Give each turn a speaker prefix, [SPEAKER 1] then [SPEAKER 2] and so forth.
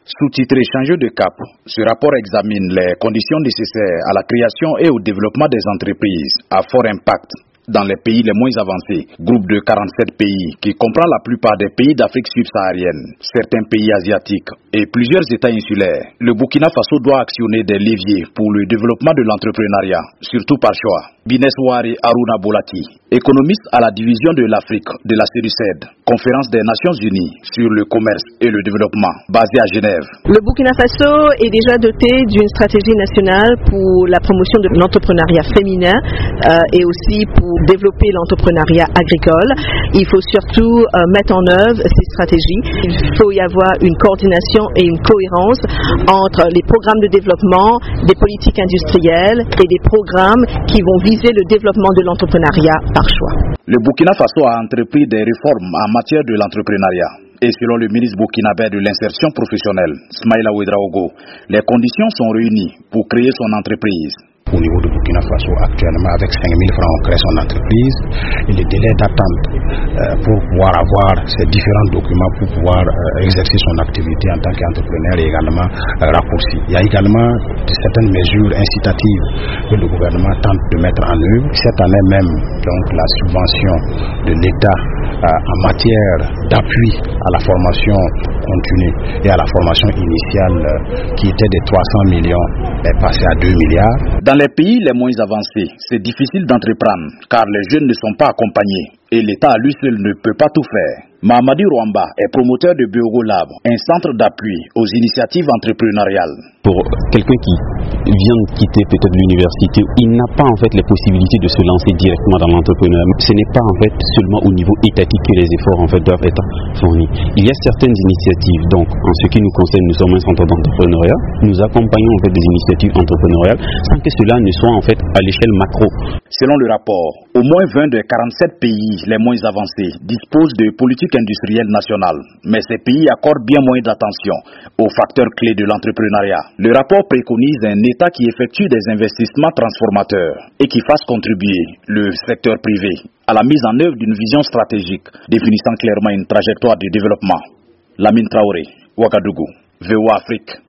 [SPEAKER 1] Sous-titré Changer de cap, ce rapport examine les conditions nécessaires à la création et au développement des entreprises à fort impact dans les pays les moins avancés, groupe de 47 pays qui comprend la plupart des pays d'Afrique subsaharienne, certains pays asiatiques et plusieurs États insulaires. Le Burkina Faso doit actionner des leviers pour le développement de l'entrepreneuriat, surtout par choix. Bineswari Aruna Bolati, économiste à la division de l'Afrique de la CEDUCED, conférence des Nations Unies sur le commerce et le développement, basée à Genève.
[SPEAKER 2] Le Burkina Faso est déjà doté d'une stratégie nationale pour la promotion de l'entrepreneuriat féminin et aussi pour développer l'entrepreneuriat agricole. Il faut surtout mettre en œuvre ces stratégies. Il faut y avoir une coordination et une cohérence entre les programmes de développement, des politiques industrielles et des programmes qui vont viser le développement de l'entrepreneuriat par choix.
[SPEAKER 1] Le Burkina Faso a entrepris des réformes en matière de l'entrepreneuriat. Et selon le ministre burkinabé de l'insertion professionnelle, Smaïla Ouedraogo, les conditions sont réunies pour créer son entreprise.
[SPEAKER 3] Au niveau de Burkina Faso, actuellement, avec 5 000 francs, on crée son entreprise. Et le délai d'attente pour pouvoir avoir ces différents documents pour pouvoir exercer son activité en tant qu'entrepreneur est également raccourci. Il y a également certaines mesures incitatives que le gouvernement tente de mettre en œuvre. Cette année même, donc, la subvention de l'État en matière d'appui à la formation continue et à la formation initiale qui était de 300 millions est passée à 2 milliards.
[SPEAKER 1] Dans les pays les moins avancés, c'est difficile d'entreprendre car les jeunes ne sont pas accompagnés et l'État à lui seul ne peut pas tout faire. Mahamadi Rwamba est promoteur de Biogo Lab, un centre d'appui aux initiatives entrepreneuriales.
[SPEAKER 4] Pour quelqu'un qui vient de quitter peut-être l'université, il n'a pas en fait les possibilités de se lancer directement dans l'entrepreneuriat. Ce n'est pas en fait seulement au niveau étatique que les efforts en fait doivent être fournis. Il y a certaines initiatives, donc en ce qui nous concerne, nous sommes un centre d'entrepreneuriat, nous accompagnons en fait des initiatives entrepreneuriales sans que cela ne soit en fait à l'échelle macro.
[SPEAKER 1] Selon le rapport, au moins 20 des 47 pays les moins avancés disposent de politiques industrielles nationales, mais ces pays accordent bien moins d'attention aux facteurs clés de l'entrepreneuriat. Le rapport préconise un État qui effectue des investissements transformateurs et qui fasse contribuer le secteur privé à la mise en œuvre d'une vision stratégique définissant clairement une trajectoire de développement. Lamine Traoré, Ouagadougou, VOA Afrique.